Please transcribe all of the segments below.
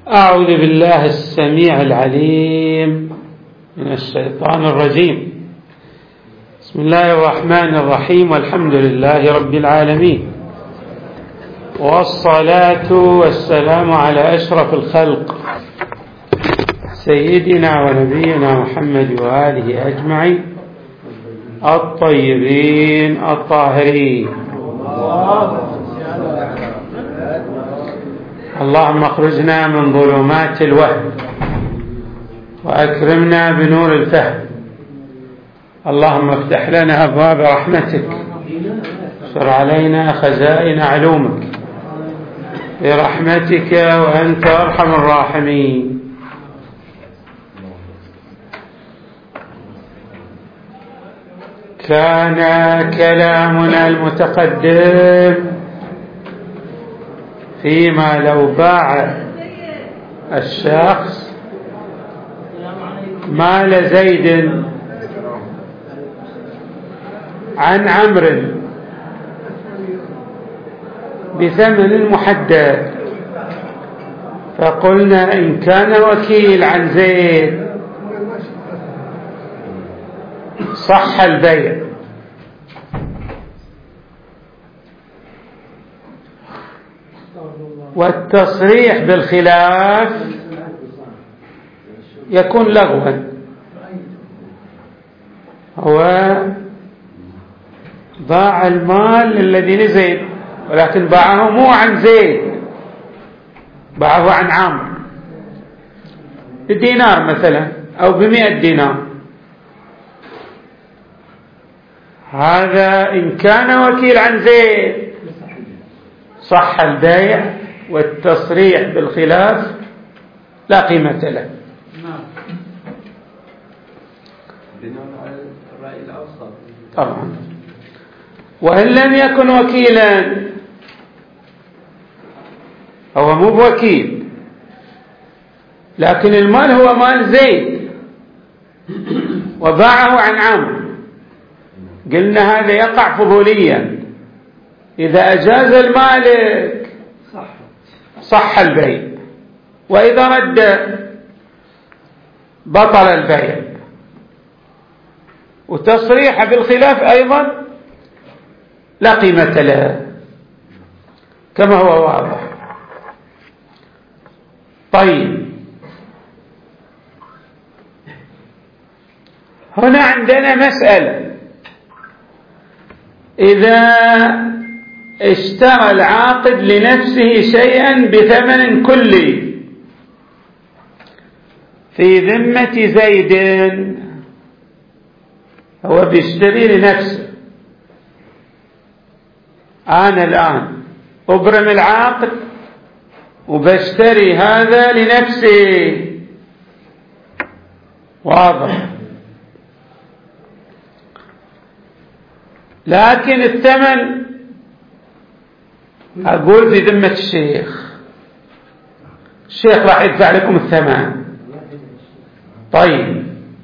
أعوذ بالله السميع العليم من الشيطان الرجيم. بسم الله الرحمن الرحيم، والحمد لله رب العالمين، والصلاة والسلام على أشرف الخلق سيدنا ونبينا محمد وآله أجمعين الطيبين الطاهرين. اللهم اخرجنا من ظلمات الوهم وأكرمنا بنور الفهم. اللهم افتح لنا أبواب رحمتك، اشر علينا خزائن علومك برحمتك وأنت أرحم الراحمين. كان كلامنا المتقدم فيما لو باع الشخص مال زيد عن عمرو بثمن محدد، فقلنا إن كان وكيل عن زيد صح البيع، والتصريح بالخلاف يكون لغوا. هو باع المال الذي لزيد، ولكن باعه مو عن زيد، باعه عن عمرو بدينار مثلا أو ب100 دينار. هذا إن كان وكيل عن زيد صح البيع، والتصريح بالخلاف لا قيمة له. طبعا. وإن لم يكن وكيلا، هو مو بوكيل لكن المال هو مال زيد وباعه عن عمرو، قلنا هذا يقع فضوليا. إذا أجاز المالك صح البيع، وإذا رد بطل البيع. وتصريح بالخلاف أيضا لا قيمة له كما هو واضح. طيب، هنا عندنا مسألة: إذا اشترى العاقد لنفسه شيئا بثمن كلي في ذمة زيد، هو بيشتري لنفسه. أنا الآن أبرم العقد وبشتري هذا لنفسي، واضح. لكن الثمن أقول في ذمة الشيخ راح يدفع لكم الثمن. طيب،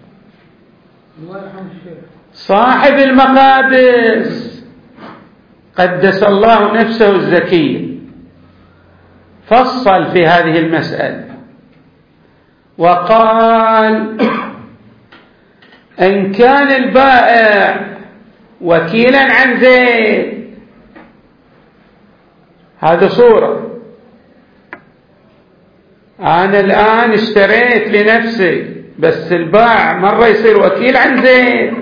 صاحب المقابس قدس الله نفسه الزكية فصل في هذه المسألة وقال: إن كان البائع وكيلا عن زيد، هذا صورة. أنا الآن اشتريت لنفسي، بس البائع مرة يصير وكيل عن زيد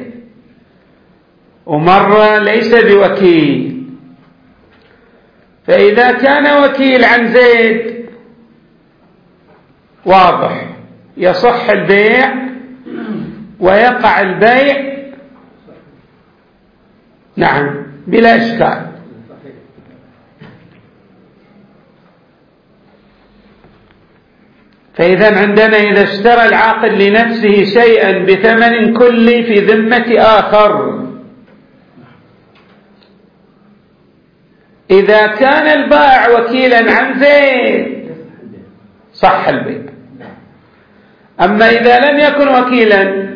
ومرة ليس بوكيل. فإذا كان وكيل عن زيد واضح يصح البيع ويقع البيع، نعم، بلا إشكال. فإذا عندنا إذا اشترى العاقد لنفسه شيئا بثمن كلي في ذمة آخر، إذا كان البائع وكيلا عن زيد صح البيع. أما إذا لم يكن وكيلا،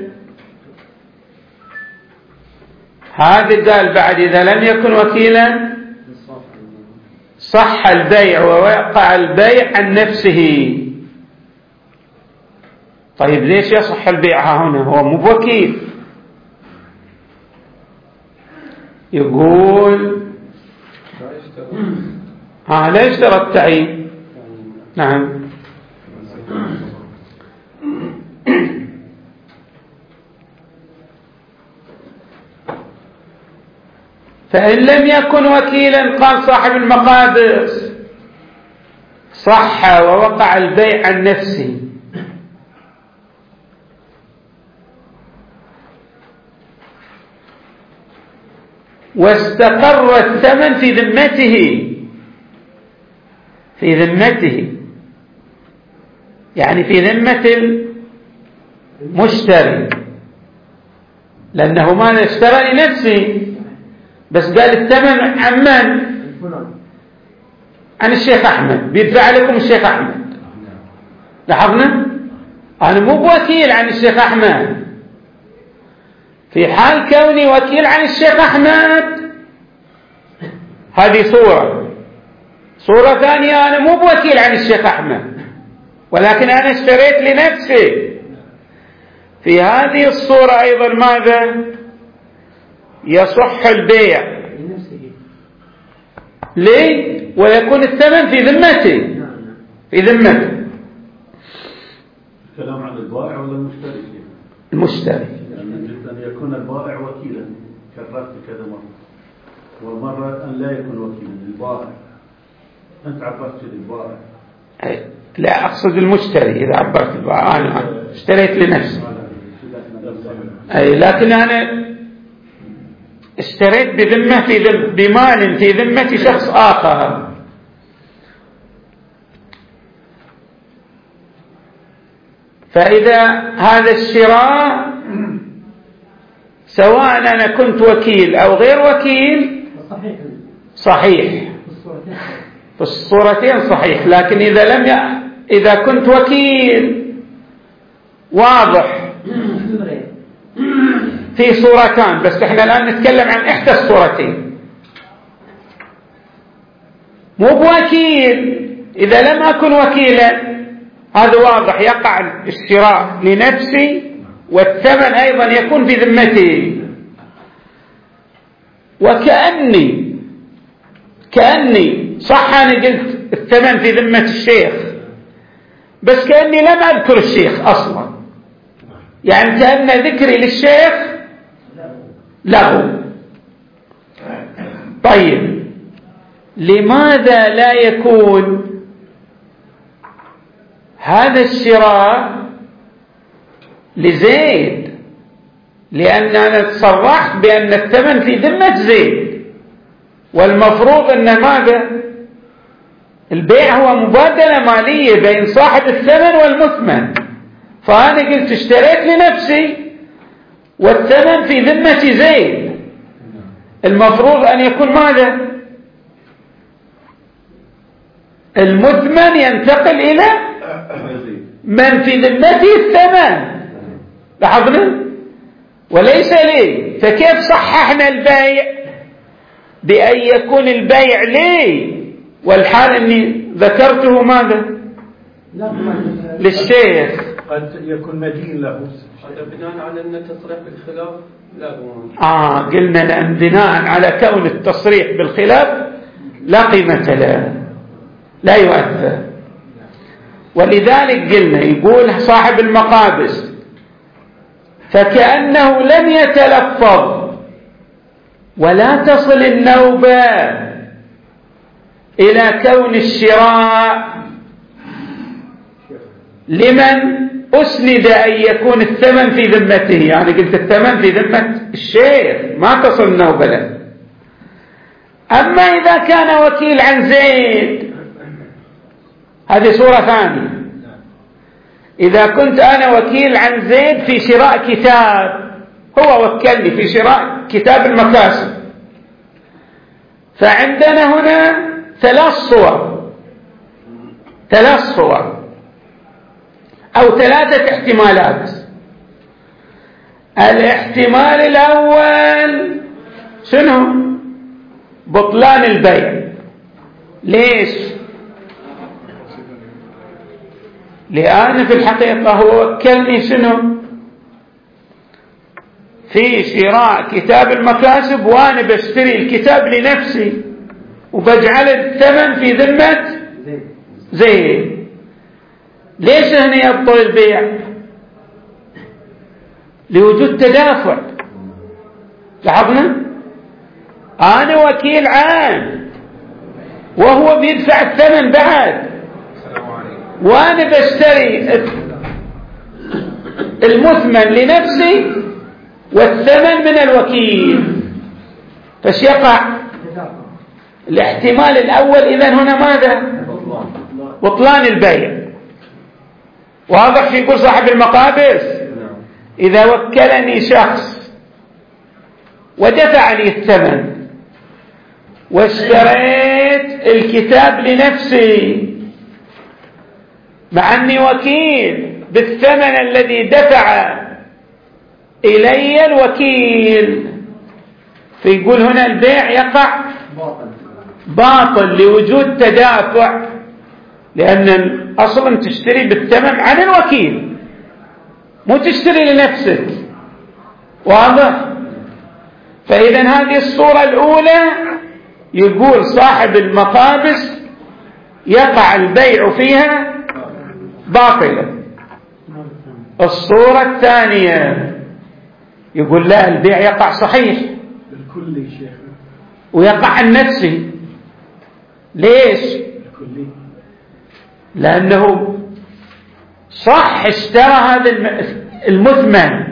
هذا قال بعد إذا لم يكن وكيلا صح البيع ووقع البيع عن نفسه. طيب ليش يصح البيع هنا؟ هو مو بوكيل. يقول لا يشترط التعيين. نعم. فإن لم يكن وكيلا قال صاحب المقابس صح ووقع البيع عن نفسه، واستقر الثمن في ذمته، يعني في ذمة المشتري، لأنه ما اشترى لنفسه، بس قال الثمن عن من؟ عن الشيخ أحمد، بيدفع لكم الشيخ أحمد. لاحظنا؟ أنا مو بوكيل عن الشيخ أحمد. في حال كوني وكيل عن الشيخ أحمد هذه صورة ثانية، أنا مو بوكيل عن الشيخ أحمد ولكن أنا اشتريت لنفسي. في هذه الصورة أيضا ماذا؟ يصح البيع. ليه؟ ويكون الثمن في ذمته. الكلام عن البائع ولا المشتري؟ المشتري. أن يكون البائع وكيلا، كررت كذا مرة، ومرة أن لا يكون وكيلا البائع. أنت عبرت للبائع. لا، أقصد المشتري. إذا عبرت البائع أنا اشتريت لنفسي، لكن أنا اشتريت بمال في ذمة شخص آخر. فإذا هذا الشراء سواء أنا كنت وكيل أو غير وكيل صحيح في الصورتين صحيح، لكن إذا كنت وكيل واضح في صورتان، بس احنا الآن نتكلم عن إحدى الصورتين. مو بوكيل، إذا لم أكن وكيلا هذا واضح، يقع الشراء لنفسي والثمن أيضا يكون في ذمتي، وكأني صح أنا قلت الثمن في ذمة الشيخ، بس كأني لم أذكر الشيخ أصلا، يعني كأن ذكري للشيخ له. طيب لماذا لا يكون هذا الشراء لزيد؟ لأن أنا صرحت بأن الثمن في ذمة زيد، والمفروض أن ماذا؟ البيع هو مبادلة مالية بين صاحب الثمن والمثمن، فأنا قلت اشتريت لنفسي والثمن في ذمة زيد، المفروض أن يكون ماذا؟ المثمن ينتقل إلى من في ذمته الثمن. لاحظنا؟ وليس لي. فكيف صححنا البيع بأن يكون البيع لي والحال أني ذكرته ماذا؟ للشيخ. قد يكون مدين له. هذا بناء على أن التصريح بالخلاف لا قلنا لأن بناء على كون التصريح بالخلاف لا قيمة له، لا يؤثر. ولذلك قلنا يقول صاحب المقابس فكأنه لم يتلفظ ولا تصل النوبة إلى كون الشراء لمن أسند أن يكون الثمن في ذمته، يعني قلت الثمن في ذمة الشيخ ما تصل النوبة له. أما إذا كان وكيل عن زيد هذه صورة ثانية. إذا كنت أنا وكيل عن زيد في شراء كتاب، هو وكلني في شراء كتاب المكاسب، فعندنا هنا ثلاث صور أو ثلاثة احتمالات. الاحتمال الأول شنو؟ بطلان البيع. ليش؟ لأن في الحقيقة هو وكلني شنو؟ في شراء كتاب المكاسب، وأنا بشتري الكتاب لنفسي وبجعل الثمن في ذمة زيد. ليش هنا يبطل البيع؟ لوجود تدافع. لاحظنا أنا وكيل عام وهو بيدفع الثمن بعد، وأنا بشتري المثمن لنفسي والثمن من الوكيل، فايش يقع؟ الاحتمال الأول إذن هنا ماذا؟ بطلان البيع. واضح؟ في يقول صاحب المقابس إذا وكلني شخص ودفع لي الثمن واشتريت الكتاب لنفسي مع أني وكيل بالثمن الذي دفع إلي الوكيل، فيقول هنا البيع يقع باطل لوجود تدافع، لأن الأصل أن تشتري بالثمن عن الوكيل مو تشتري لنفسك. واضح؟ فإذا هذه الصورة الأولى يقول صاحب المقابس يقع البيع فيها باطلا. الصورة الثانية يقول لا، البيع يقع صحيح بالكل شيخ، ويقع عن نفسه. ليش؟ لأنه صح اشترى هذا المثمن،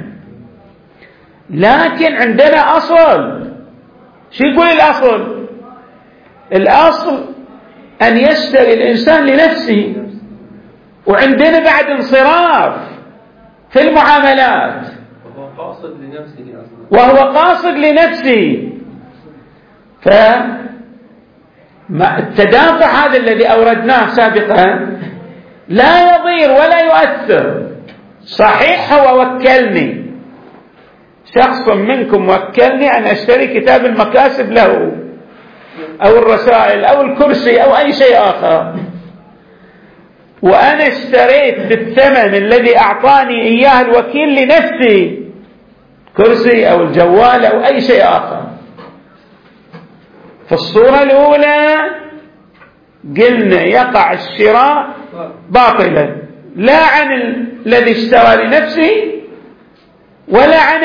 لكن عندنا أصل. شو يقول الأصل؟ الأصل أن يشتري الإنسان لنفسه، وعندنا بعد انصراف في المعاملات، وهو قاصد لنفسه. فالتدافع هذا الذي أوردناه سابقا لا يضير ولا يؤثر. صحيح هو وكلني، شخص منكم وكلني أن أشتري كتاب المكاسب له أو الرسائل أو الكرسي أو أي شيء آخر، وأنا اشتريت بالثمن الذي أعطاني إياه الوكيل لنفسي، كرسي أو الجوال أو أي شيء آخر. في الصورة الأولى قلنا يقع الشراء باطلا، لا عن الذي اشترى لنفسه ولا عن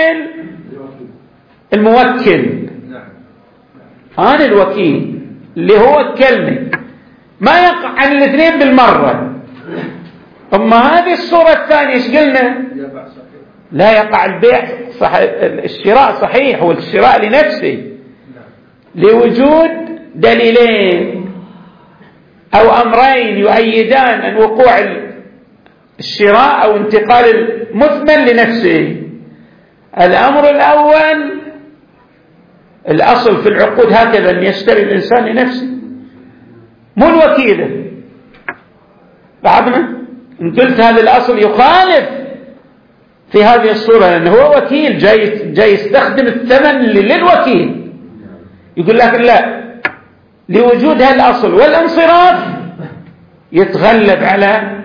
الموكل. أنا الوكيل اللي هو وكلني ما يقع عن الاثنين بالمرة. أما هذه الصورة الثانية ايش قلنا؟ لا يقع البيع الشراء صحيح والشراء لنفسه لوجود دليلين أو أمرين يؤيدان أن وقوع الشراء أو انتقال المثمن لنفسه. الأمر الأول الأصل في العقود هكذا أن يشتري الإنسان لنفسه مو الوكيل. بعدنا إن قلت هذا الأصل يخالف في هذه الصورة، لأنه هو وكيل جاي يستخدم الثمن للوكيل، يقول لك لا، لوجود هالأصل والانصراف يتغلب على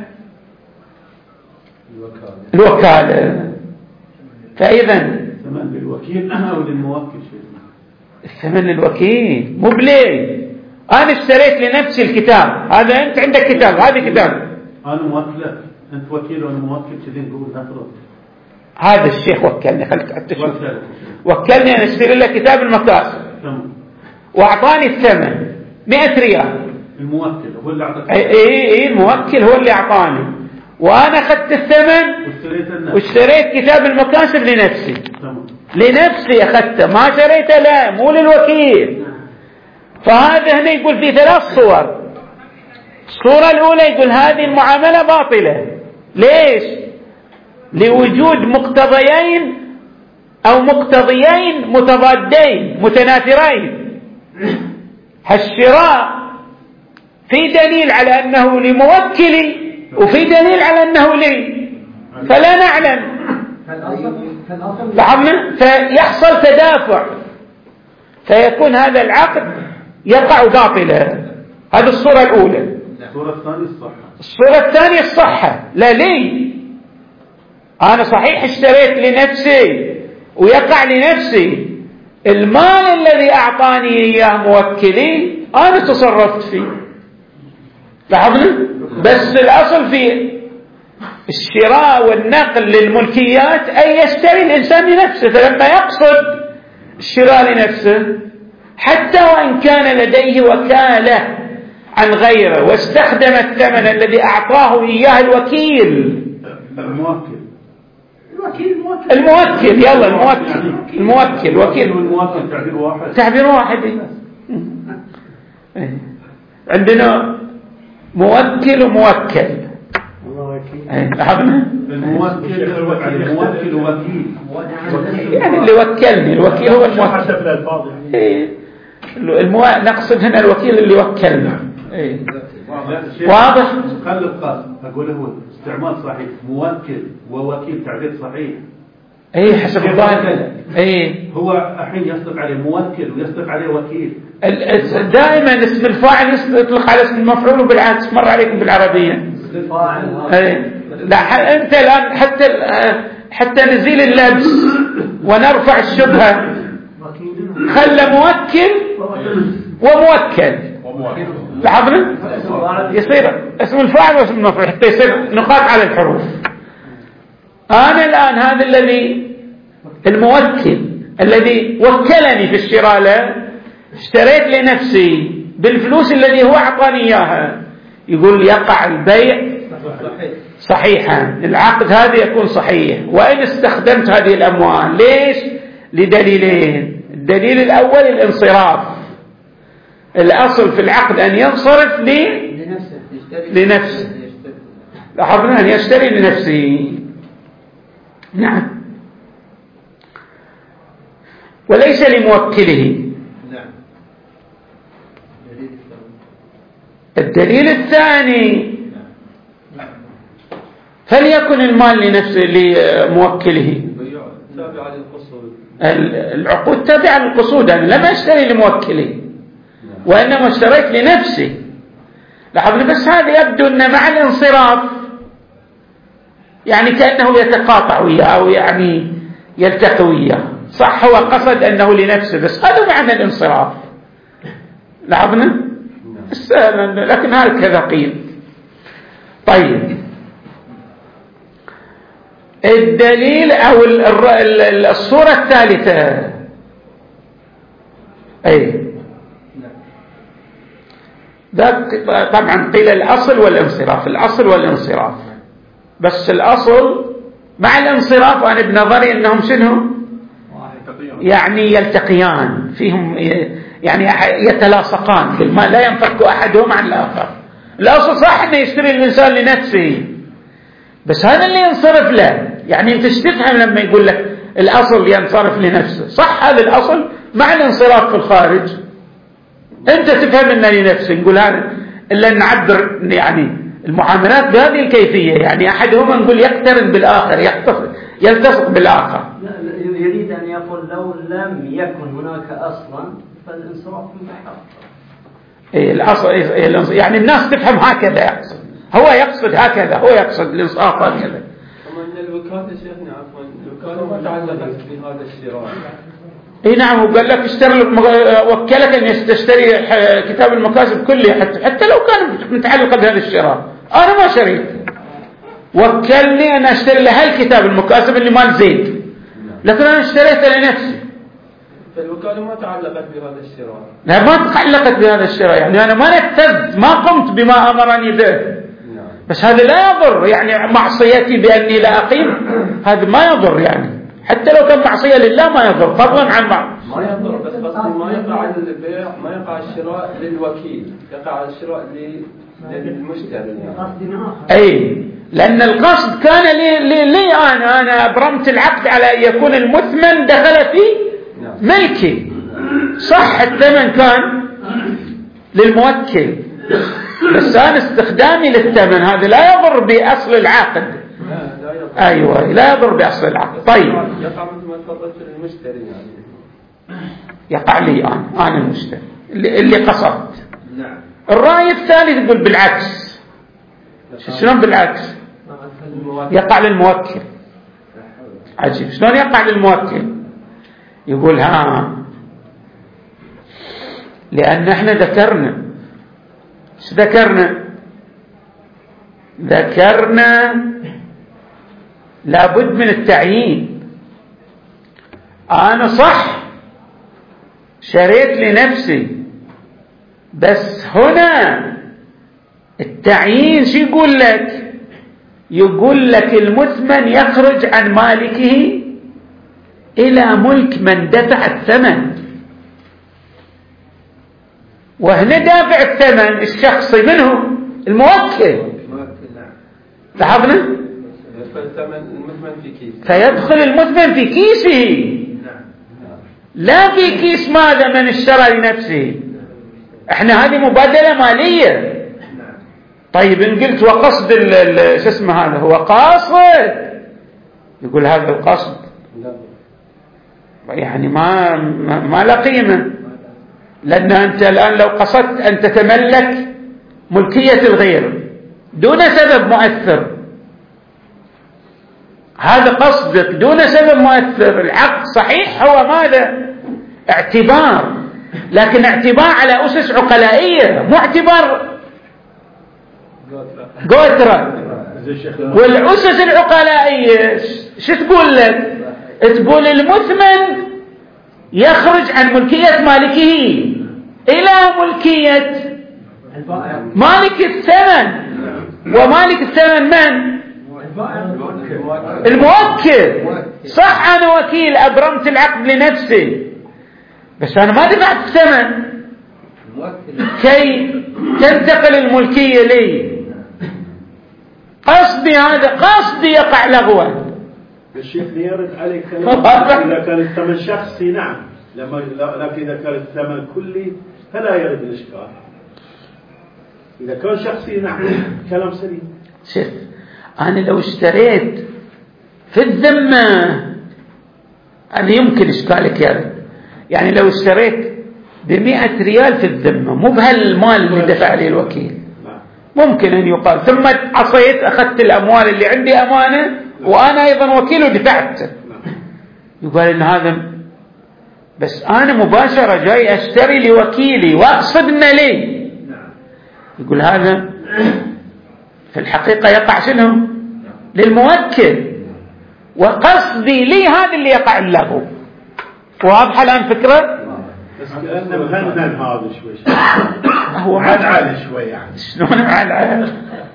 الوكالة. فإذا الثمن للوكيل أو للموكل؟ الثمن للوكيل مو بليه. أنا اشتريت لنفسي الكتاب هذا، أنت عندك كتاب، هذا كتاب، أنا موكلك، أنت وكيل وأنا موكل، كذي نقول نفرض. هذا الشيخ وكلني، خليك تشوف، وكلني أن أشتري له كتاب المكاسب وأعطاني الثمن 100 ريال. الموكل هو اللي أعطاك؟ إيه الموكل هو اللي أعطاني، وأنا أخذت الثمن واشتريت كتاب المكاسب لنفسي. لنفسي أخذته، ما شريته لا، مو للوكيل. فهذا هنا يقول في 3 صور. الصورة الأولى يقول هذه المعاملة باطلة. ليش؟ لوجود مقتضيين أو مقتضيين متضادين متنافرين. هالشراء في دليل على أنه لموكلي وفي دليل على أنه لي، فلا نعلم. لاحظنا؟ فيحصل تدافع، فيكون هذا العقد يقع باطلا. هذه الصورة الأولى. الصورة الثانية الصحة. الصورة الثانية الصحة. لا لي أنا صحيح اشتريت لنفسي ويقع لنفسي المال الذي أعطاني إياه موكلي أنا تصرفت فيه، لاحظنا؟ بس الأصل في الشراء والنقل للملكيات أن يشتري الإنسان لنفسه، فلما يقصد الشراء لنفسه حتى وإن كان لديه وكالة عن غيره واستخدم الثمن الذي أعطاه إياه الوكيل الموكل يلا الموكل وكيل والموكل تعبير واحد عندنا موكل وموكل. لاحظنا الموكل وكيل يعني اللي وكلني الوكيل هو الموكل نقصد هنا الوكيل اللي وكلنا. واضح؟ خلي القاس أقول هو استعمال صحيح، موكل ووكيل تعبير صحيح. اي حسب الظاهر. اي هو الحين يصدق عليه موكل ويصدق عليه وكيل. دائما اسم الفاعل يطلق على اسم المفعول وبالعكس، مر عليكم بالعربية. اي لا انت الان حتى نزيل اللبس ونرفع الشبهة خلى موكل وموكل. لاحظنا يصير اسم الفاعل واسم المفعول حتى يصير نقاط على الحروف. أنا الآن هذا الذي الموكل الذي وكلني في الشراء له اشتريت لنفسي بالفلوس الذي هو أعطاني إياها، يقول يقع البيع صحيحا، العقد هذا يكون صحيح وإن استخدمت هذه الأموال. ليش؟ لدليلين. الدليل الأول الانصراف، الأصل في العقد أن ينصرف لنفسه. لاحظنا أن يشتري لنفسه. نعم، وليس لموكله. الدليل الثاني فليكن المال لنفسه لموكله. العقود تابعة للقصود، أنا لم أشتري لموكله وإنما اشتريت لنفسي. لاحظنا بس هذا يبدو أن مع الانصراف يعني كأنه يتقاطع وياه أو يعني يلتقي وياه. صح هو قصد أنه لنفسه بس هذا معنى الانصراف. لاحظنا لكن هكذا قيل. طيب الدليل أو الصورة الثالثة أي ذاك طبعا قيل الأصل والانصراف. الأصل والانصراف بس الأصل مع الانصراف أنا بنظري أنهم شنو يعني يلتقيان فيهم، يعني يتلاصقان، لا ينفك أحدهم عن الآخر. الأصل صح أنه يشتري الإنسان لنفسه بس هذا اللي ينصرف له. يعني أنت تفهم لما يقول لك الأصل ينصرف لنفسه، صح هذا الأصل مع الانصراف في الخارج أنت تفهم أنه لنفسه. نقول هذا إلا نعبر يعني المعاملات بهذه الكيفية، يعني أحدهما نقول يقترن بالآخر يلتصق بالآخر. يريد أن يقول لو لم يكن هناك أصلا فالانصراف متحقق. الأصل يعني الناس تفهم هكذا، هو يقصد هكذا، هو يقصد الانصراف هكذا. أما الوكالة شيخنا عفوا الوكالة ما تعلقت بهذا الشراء. اي نعم، وقال لك وكلك ان تشتري كتاب المكاسب كله حتى لو كان متعلقه بهذا الشراء. انا ما شريت، وكلني ان اشتري له هالكتاب المكاسب اللي مال زيد، لكن انا اشتريته لنفسي. فالوكالة ما تعلقت بهذا الشراء. لا ما تعلقت بهذا الشراء، يعني انا ما نفذت، ما قمت بما امرني به. بس هذا لا يضر، يعني معصيتي باني لا اقيم هذا ما يضر، يعني حتى لو كان معصية لله ما يضر، فضلا عن ما يضر. بس قصدي ما يقع البيع، ما يقع الشراء للوكيل، يقع الشراء للمشتري. أي لأن القصد كان لي أنا أبرمت العقد على أن يكون المثمن دخل في ملكي. صح الثمن كان للموكل بس أنا استخدامي للثمن هذا لا يضر بأصل العقد. أيوة لا يضر بأصل العقد. طيب يقع مثل ما تفضلت للمشتري، يعني يقع لي أنا المشتري اللي قصدت. الرأي الثالث يقول بالعكس، شلون بالعكس يقع للموكل؟ عجيب، شلون يقع للموكل؟ يقول لأن احنا ذكرنا لابد من التعيين. أنا صح شريت لنفسي، بس هنا التعيين شو يقول لك؟ يقول لك المثمن يخرج عن مالكه إلى ملك من دفع الثمن، وهنا دافع الثمن الشخصي منه الموكل. لاحظنا؟ فيدخل المثمن في كيسه، لا في كيس ماذا من اشترى لنفسه. احنا هذه مبادلة مالية. طيب ان قلت وقصد شو اسمه هذا هو قاصد، يقول هذا القصد يعني ما له قيمة، لأن أنت الآن لو قصدت أن تتملك ملكية الغير دون سبب مؤثر، هذا قصدك دون سبب مؤثر. العقد صحيح هو ماذا؟ اعتبار، لكن اعتبار على أسس عقلائية، مو اعتبار قدرة. والأسس العقلائية شو تقول لك؟ تقول المثمن يخرج عن ملكية مالكه إلى ملكية مالك الثمن. ومالك الثمن من؟ الموكل. صح أنا وكيل أبرمت العقد لنفسي، بس أنا ما دفعت الثمن كي تنتقل الملكية لي. قصدي هذا قصدي يقع لغوا. الشيخ يرد عليك إذا كان الثمن شخصي نعم، لكن إذا كان الثمن كلي فلا يرد الإشكال. إذا كان شخصي نعم كلام سليم. شوف أنا لو اشتريت في الذمة أنا يمكن إشكالك يرد، يعني لو اشتريت ب100 ريال في الذمة مو بهالمال اللي دفع لي الوكيل، ممكن أن يقال ثم عصيت أخذت الأموال اللي عندي أمانة وأنا أيضا وكيل ودفعت، يقال إن هذا. بس أنا مباشرة جاي أشتري لوكيلي وأقصد إنه لي، يقول هذا في الحقيقة يقع شنو؟ للموكل، وقصدي لي هذا اللي يقع اللغو. واضحة الآن فكرة؟ بس كأنه مهنن هذا شوي هو معلعل شوي يعني. شلون معلعل؟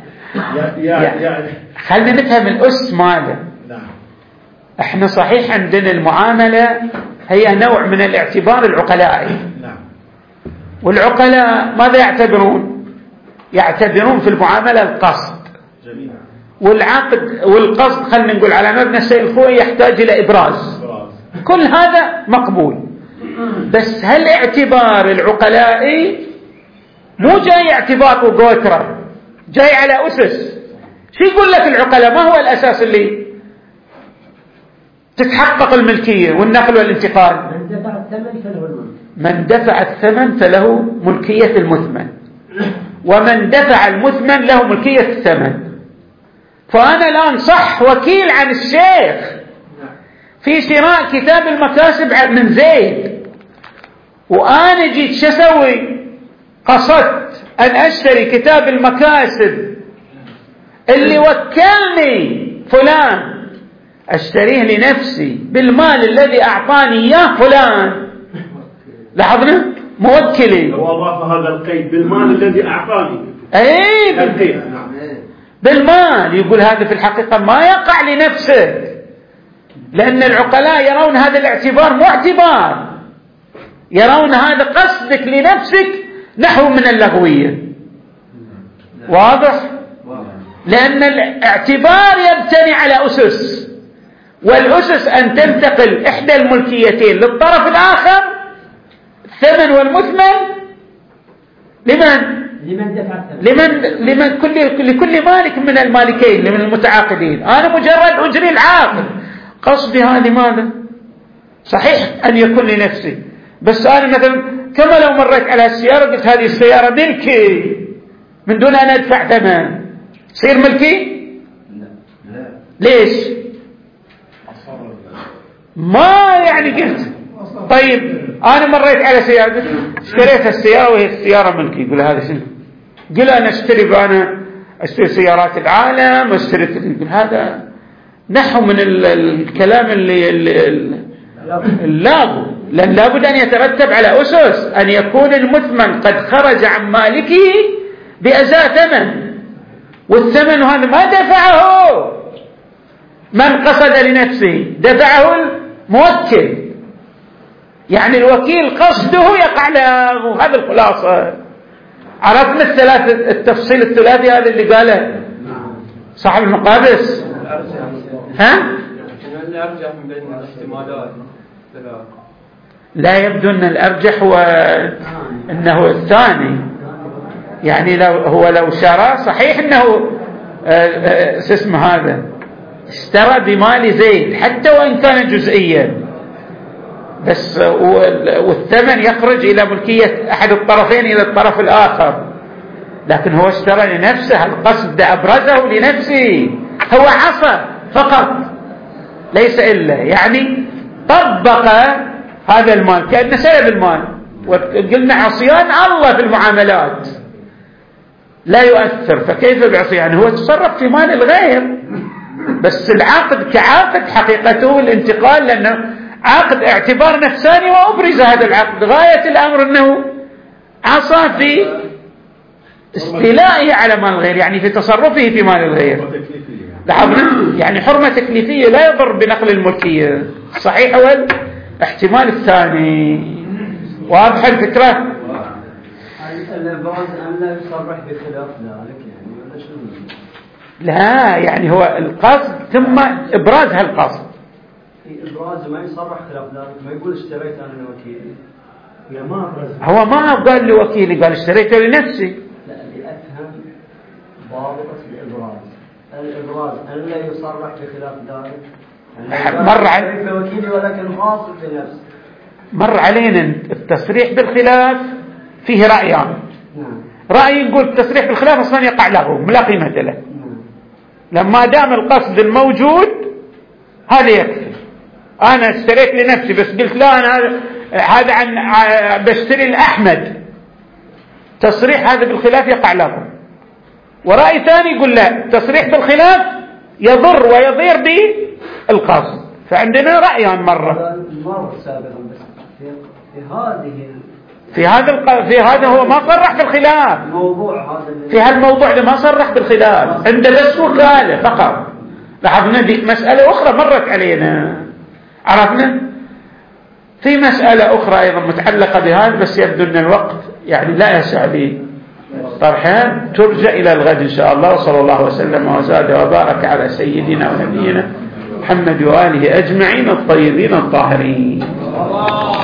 خلينا نفهم الأس ماذا. نعم. احنا صحيح عندنا المعاملة هي نوع من الاعتبار العقلائي. نعم. والعقلاء ماذا يعتبرون؟ يعتبرون في المعاملة القصد. جميل. والعقد والقصد خلينا نقول على مبنى السيد الخوي يحتاج إلى إبراز. كل هذا مقبول، بس هل اعتبار العقلائي مو جاي اعتبار وقوترة، جاي على أسس. شو يقول لك العقلاء؟ ما هو الأساس اللي تتحقق الملكية والنقل والانتقال؟ من دفع الثمن فله ملكية المثمن، ومن دفع المثمن له ملكية الثمن. فأنا الآن صح وكيل عن الشيخ في شراء كتاب المكاسب من زيد، وأنا جيت شو أسوي؟ قصدت أن أشتري كتاب المكاسب اللي وكلني فلان، أشتريه لنفسي بالمال الذي أعطاني إياه فلان. لاحظنا موكلي وأضاف هذا القيد بالمال الذي أعطاني. أي بالمال. يقول هذا في الحقيقة ما يقع لنفسه، لأن العقلاء يرون هذا الاعتبار مو اعتبار، يرون هذا قصدك لنفسك نحو من اللغوية. واضح؟ لأن الاعتبار يبتني على أسس، والأسس أن تنتقل إحدى الملكيتين للطرف الآخر، الثمن والمثمن، لكل مالك من المالكين من المتعاقدين. أنا مجرد أجري العاقد، قصدي هذه ماذا؟ صحيح أن يكون لنفسي، بس أنا مثلا كما لو مريت على السيارة قلت هذه السيارة ملكي من دون أن أدفع ثمن، يصير ملكي؟ ليش؟ ما يعني قلت طيب أنا مريت على سيارة، اشتريت السيارة وهي السيارة ملكي، يقول هذا شنو؟ قل أنا أشتري سيارات العالم واشتريت، يقول هذا نحو من الكلام اللي اللابد، لأن لابد أن يترتب على أسس، أن يكون المثمن قد خرج عن مالكه بأزاء ثمن، والثمن هذا ما دفعه من قصد لنفسه، دفعه الموكل، يعني الوكيل قصده يقع له. هذا الخلاصة. عرفنا التفصيل الثلاثي هذا اللي قاله صاحب المقابس. ها؟ الأرجح من بين الاحتمالات لا يبدو أن الأرجح هو أنه الثاني، يعني لو شرى صحيح أنه اسمه هذا اشترى بمال زيد حتى وإن كان جزئيا، بس والثمن يخرج إلى ملكية أحد الطرفين إلى الطرف الآخر، لكن هو اشترى لنفسه، القصد أبرزه لنفسه، هو عصى فقط ليس إلا، يعني طبق هذا المال كأنه سلب المال. وقلنا عصيان الله في المعاملات لا يؤثر، فكيف بعصيان؟ هو تصرف في مال الغير، بس العقد كعقد حقيقته الانتقال، لأنه عقد اعتبار نفساني وأبرز هذا العقد. غاية الأمر أنه عصى في استيلائه على مال الغير، يعني في تصرفه في مال الغير. لاحظنا يعني حرمة تكليفية لا يضر بنقل الملكية، صحيح هو الاحتمال الثاني. واضح الفكرة؟ الإبراز أن لا يصرح بخلاف ذلك يعني ولا شنو؟ لا يعني هو القصد ثم إبراز هالقصد. إبراز ما يصرح خلاف ذلك، ما يقول اشتريت أنا لوكيلي. هو ما قال لوكيلي، قال اشتريته لنفسي. لا لأفهم ضابطة الإبراز. الإبراز أن لا يصرح بخلاف ذلك. وكيلي ولكن غاصب لنفسه. مر علينا التصريح بالخلاف فيه رأيان. رأي يقول التصريح بالخلاف أصلا يقع له لا قيمة له، لما دام القصد الموجود هذا يكفي. أنا اشتريت لنفسي بس قلت لا أنا هذا عن بشتري الأحمد، تصريح هذا بالخلاف يقع له. ورأي ثاني يقول لا، التصريح بالخلاف يضر ويضير بالقصد. فعندنا رأيان مرة سابقا، بس في هذا هو ما صرح بالخلاف، في هالموضوع ده ما صرح بالخلاف، عنده بس وكالة فقط. لاحظنا دي مسألة أخرى مرت علينا، عرفنا في مسألة أخرى أيضا متعلقة بهذا، بس يبدو أن الوقت يعني لا يسع لي طرحها، ترجع إلى الغد إن شاء الله. وصلى الله وسلم وزاد وبارك على سيدنا ونبينا محمد وآله أجمعين الطيبين الطاهرين.